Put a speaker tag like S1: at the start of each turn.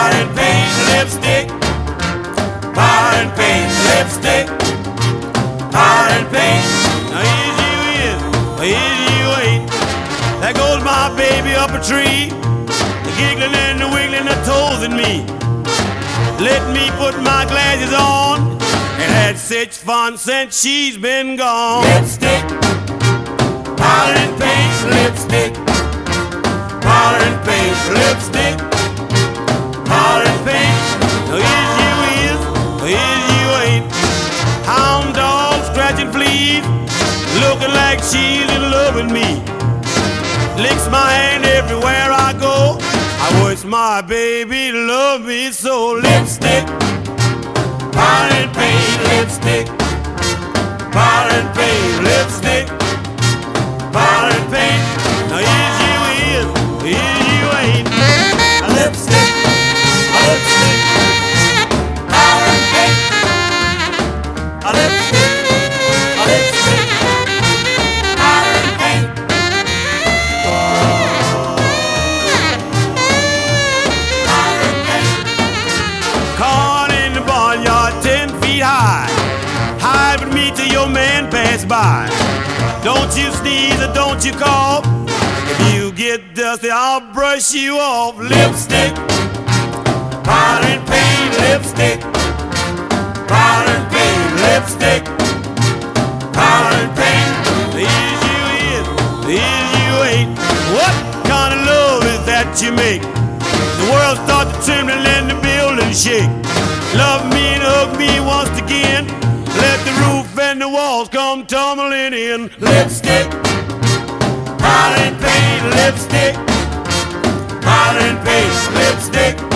S1: powder and paint, lipstick. Powder and paint, lipstick. Powder and paint. Now here's you in, here's you ain't. There goes my baby up a tree, the giggling and the wiggling the toes in me. Let me put my glasses on, and had such fun since she's been gone. Lipstick, powder and paint, lipstick. Powder and paint, lipstick. Powder and paint. Now here's you is, here's you ain't. Hound dog scratching fleas, looking like she's in love with me. Licks my hand everywhere I go. I wish my baby loved me so. Lipstick, powder and paint, lipstick. Powder and paint, lipstick. Powder and paint. Now here's you is, here's you ain't. A lipstick, a lipstick. Powder and paint. A lipstick, a lipstick. Powder and paint. Corn in the barnyard 10 feet high. Hide with me till your man pass by. Don't you sneeze or don't you cough. If you get dusty, I'll brush you off. Lipstick, powder and paint, lipstick. Powder and paint, lipstick. Powder and paint. Here's you is, here's you ain't. What kind of love is that you make? The world starts to tremble and the building shake. Love me and hug me once again. Let the roof and the walls come tumbling in. Lipstick, powder and paint, lipstick. Powder and paint, lipstick.